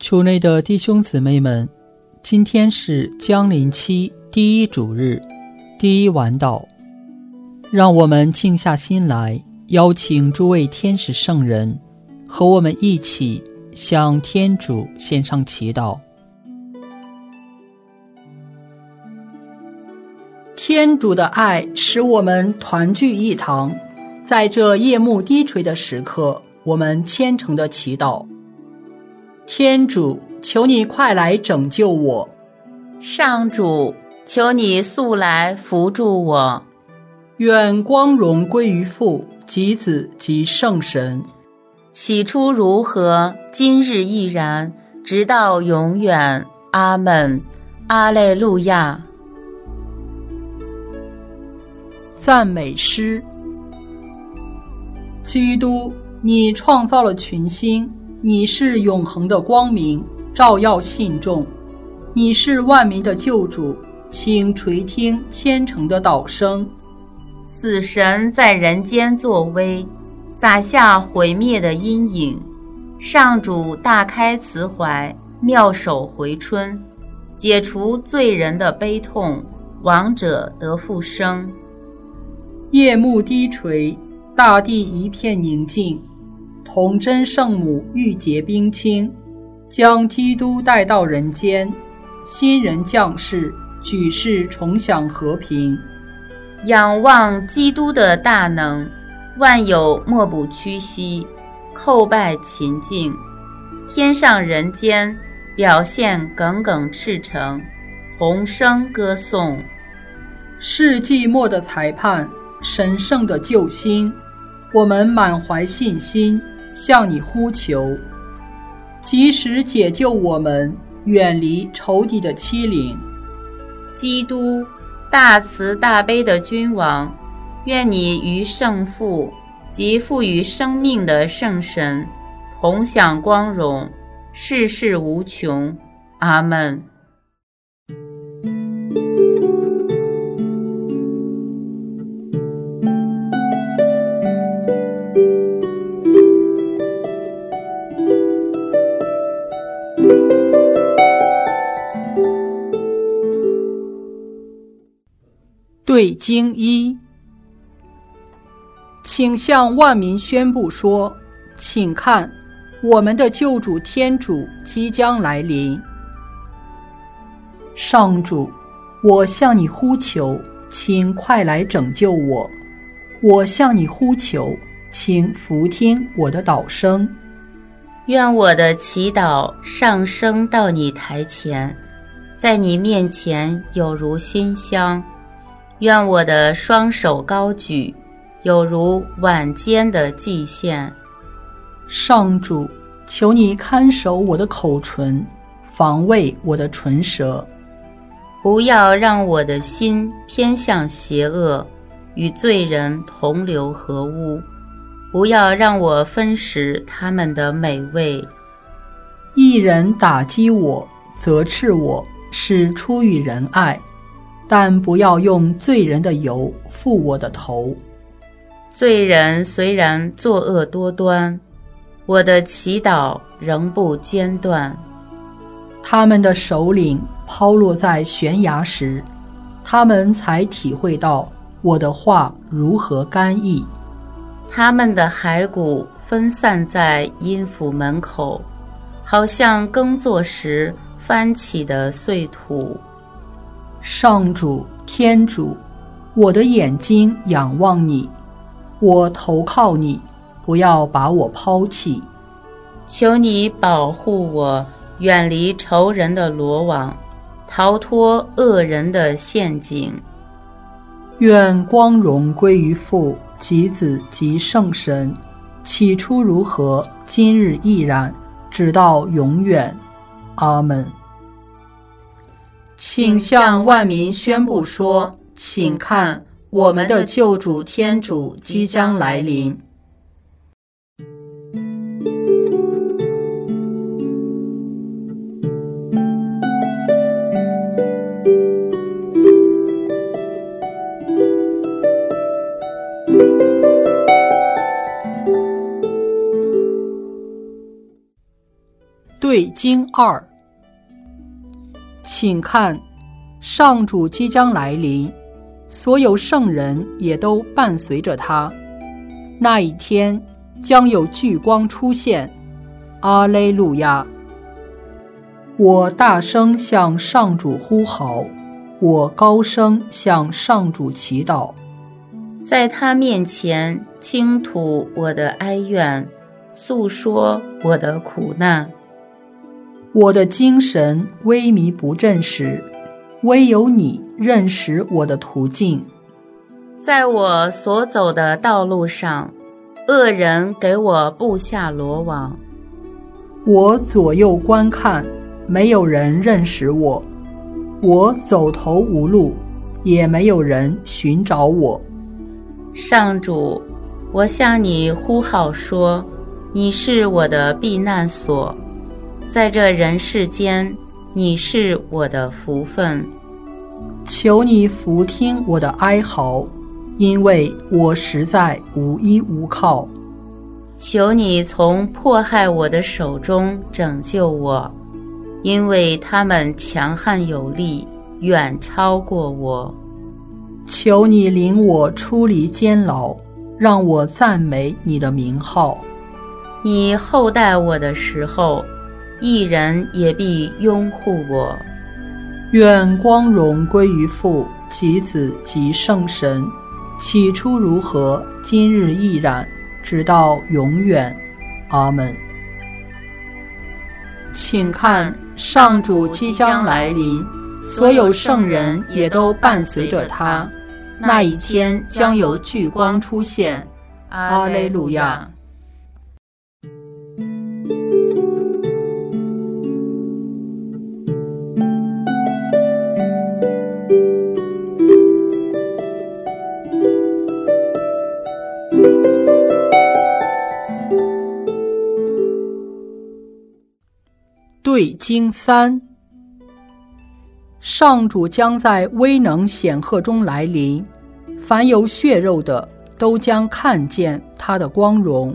主内的弟兄姊妹们，今天是降临期第一主日，第一晚祷，让我们静下心来，邀请诸位天使圣人和我们一起向天主献上祈祷。天主的爱使我们团聚一堂，在这夜幕低垂的时刻，我们虔诚的祈祷。天主，求你快来拯救我。 上主，求你速来扶助我。 愿光荣归于父及子及圣神。 起初如何，今日亦然，直到永远。阿们。阿肋路亚。 赞美诗。基督，你创造了群星，你是永恒的光明，照耀信众。你是万民的救主，请垂听虔诚的祷声。 死神在人间作威，撒下毁灭的阴影。上主大开慈怀，妙手回春，解除罪人的悲痛，亡者得复生。 夜幕低垂，大地一片宁静，童真圣母玉洁冰清，将基督带到人间，新人降世，举世重享和平。 仰望基督的大能，万有莫不屈膝，叩拜勤敬。天上人间，表现耿耿赤诚，同声歌颂。 世纪末的裁判，神圣的救星，我们满怀信心向你呼求，及时解救我们，远离仇敌的欺凌。 基督，大慈大悲的君王，愿你与圣父及赋予生命的圣神同享光荣，世世无穷。阿们。 对经一，请向万民宣布说，请看，我们的救主天主即将来临。上主，我向你呼求，请快来拯救我。我向你呼求，请俯听我的祷声。 愿我的祈祷上升到你台前，在你面前有如馨香。愿我的双手高举，有如晚间的祭献。 上主，求你看守我的口唇，防卫我的唇舌。 不要让我的心偏向邪恶，与罪人同流合污。不要让我分食他们的美味。 一人打击我，责斥我，是出于仁爱，但不要用罪人的油覆我的头。 罪人虽然作恶多端，我的祈祷仍不间断。 他们的首领抛落在悬崖时，他们才体会到我的话如何甘意。 他们的骸骨分散在阴府门口，好像耕作时翻起的碎土。 上主天主，我的眼睛仰望你，我投靠你，不要把我抛弃。 求你保护我，远离仇人的罗网，逃脱恶人的陷阱。 愿光荣归于父及子及圣神，起初如何，今日亦然，直到永远。阿们。请向万民宣布说，请看，我们的救主天主即将来临。对对经2，请看，上主即将来临，所有圣人也都伴随着他。那一天将有巨光出现，阿肋路亚！我大声向上主呼号，我高声向上主祈祷， 在他面前倾吐我的哀怨，诉说我的苦难。 我的精神萎靡不振时，唯有你认识我的途径。 在我所走的道路上，恶人给我布下罗网。 我左右观看，没有人认识我，我走投无路，也没有人寻找我。 上主，我向你呼号说，你是我的避难所，在这人世间，你是我的福分。 求你俯听我的哀嚎，因为我实在无依无靠。 求你从迫害我的手中拯救我，因为他们强悍有力，远超过我。 求你领我出离监牢，让我赞美你的名号。 你厚待我的时候，义人也必拥护我。 愿光荣归于父及子及圣神，起初如何，今日亦然，直到永远。阿们。请看，上主即将来临，所有圣人也都伴随着他。那一天将有巨光出现。阿肋路亚。对经3，上主将在威能显赫中来临，凡有血肉的都将看见他的光荣。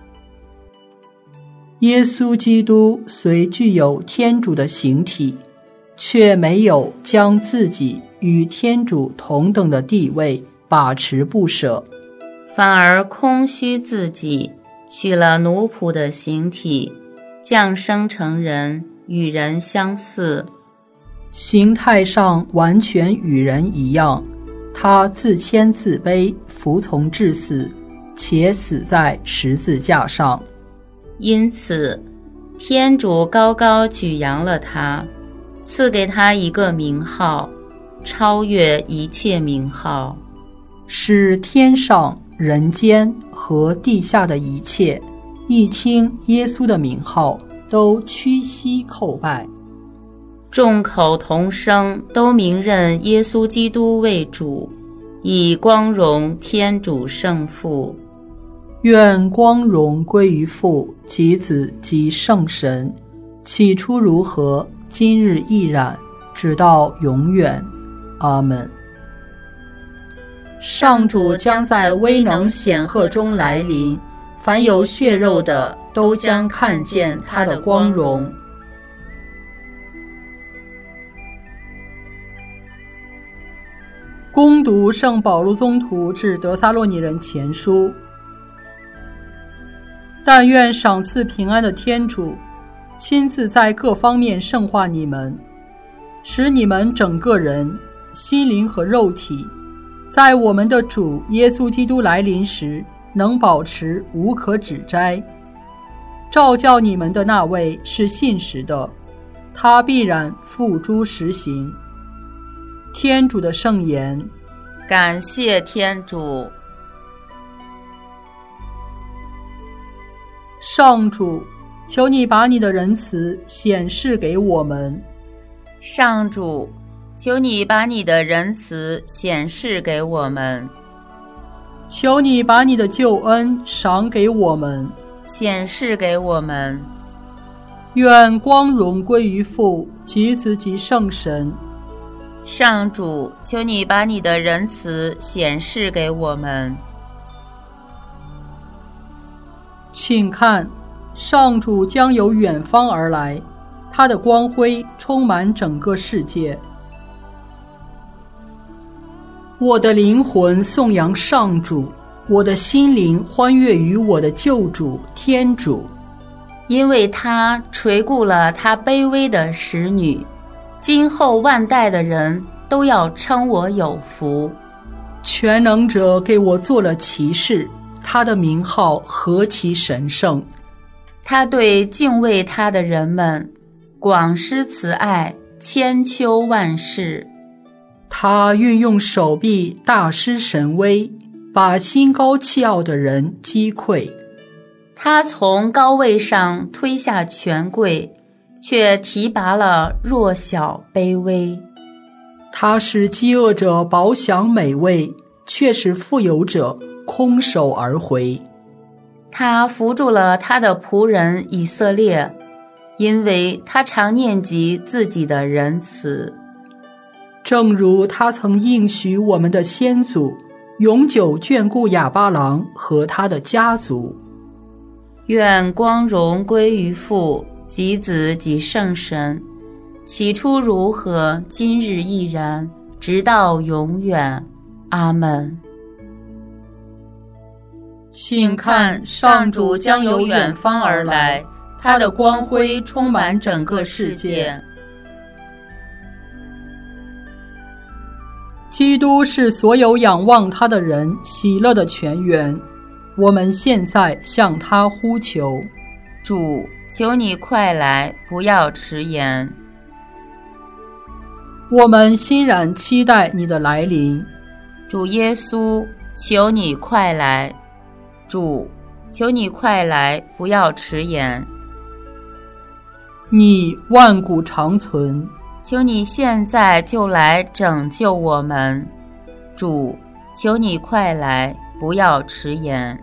耶稣基督虽具有天主的形体，却没有将自己与天主同等的地位把持不舍， 反而空虚自己，取了奴仆的形体，降生成人，与人相似。 形态上完全与人一样，他自谦自卑，服从至死，且死在十字架上。 因此，天主高高举扬了他，赐给他一个名号，超越一切名号， 使天上、人间和地下的一切，一听耶稣的名号，都屈膝叩拜。 众口同声，都明认耶稣基督为主，以光荣天主圣父。 愿光荣归于父及子及圣神，起初如何，今日亦然，直到永远。阿们。上主将在威能显赫中来临，凡有血肉的都将看见他的光荣。恭读圣保禄宗徒致得撒洛尼人前书。但愿赏赐平安的天主亲自在各方面圣化你们，使你们整个人心灵和肉体在我们的主耶稣基督来临时能保持无可指摘。召叫你们的那位是信实的，他必然付诸实行。天主的圣言。 感谢天主。 上主，求你把你的仁慈显示给我们。 上主，求你把你的仁慈显示给我们。 求你把你的救恩赏给我们， 显示给我们。 愿光荣归于父及子及圣神。 上主，求你把你的仁慈显示给我们。 请看，上主将由远方而来， 他的光辉充满整个世界。我的灵魂颂扬上主，我的心灵欢悦于我的救主天主， 因为他垂顾了他卑微的使女，今后万代的人都要称我有福。 全能者给我做了骑士，他的名号何其神圣！ 他对敬畏他的人们广施慈爱，千秋万世。 他运用手臂大施神威，把心高气傲的人击溃。 他从高位上推下权贵，却提拔了弱小卑微。 他使饥饿者饱享美味，却使富有者空手而回。 他扶助了他的仆人以色列，因为他常念及自己的仁慈。 正如他曾应许我们的先祖，永久眷顾亚巴郎和他的家族。 愿光荣归于父及子及圣神，起初如何，今日亦然，直到永远。阿们。请看，上主将由远方而来，他的光辉充满整个世界。 基督是所有仰望他的人喜乐的泉源，我们现在向他呼求。 主，求你快来，不要迟延。 我们欣然期待你的来临。 主耶稣，求你快来。主，求你快来，不要迟延。 你万古长存， 求你现在就来拯救我们。主，求你快来，不要迟延。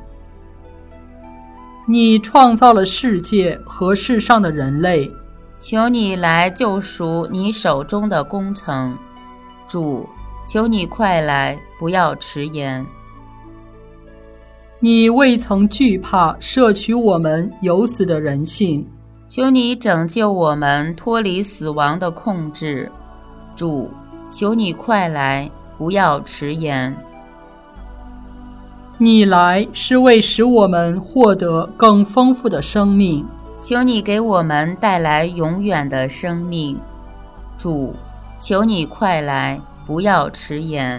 你创造了世界和世上的人类， 求你来救赎你手中的工程。主，求你快来，不要迟延。 你未曾惧怕摄取我们有死的人性， 求你拯救我们脱离死亡的控制。主，求你快来，不要迟延。 你来是为使我们获得更丰富的生命， 求你给我们带来永远的生命。主，求你快来，不要迟延。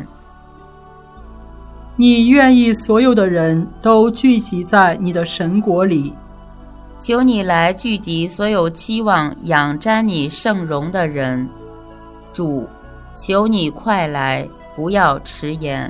你愿意所有的人都聚集在你的神国里， 求你来聚集所有期望仰瞻你圣容的人。主，求你快来，不要迟延。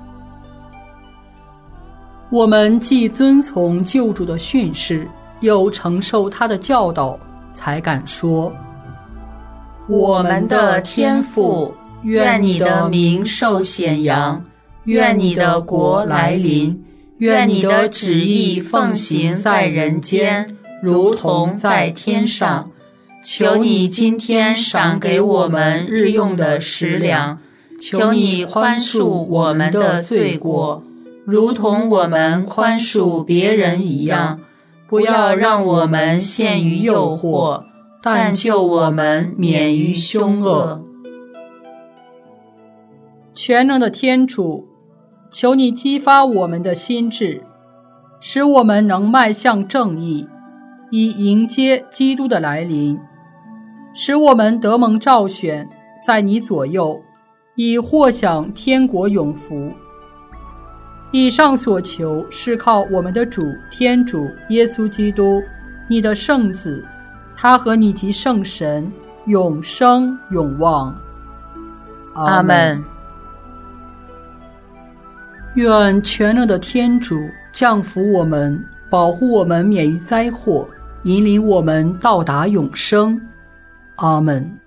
我们既遵从救主的训示，又承受他的教导，才敢说： 我们的天父，愿你的名受显扬，愿你的国来临，愿你的旨意奉行在人间，如同在天上。求你今天赏给我们日用的食粮，求你宽恕我们的罪过，如同我们宽恕别人一样。不要让我们陷于诱惑，但救我们免于凶恶。 全能的天主，求你激发我们的心智，使我们能迈向正义，以迎接基督的来临，使我们得蒙召选，在你左右，以获享天国永福。以上所求是靠我们的主天主耶稣基督，你的圣子，他和你及圣神永生永旺。 阿们。 愿全能的天主降福我们，保护我们免于灾祸，引领我们到达永生。阿们。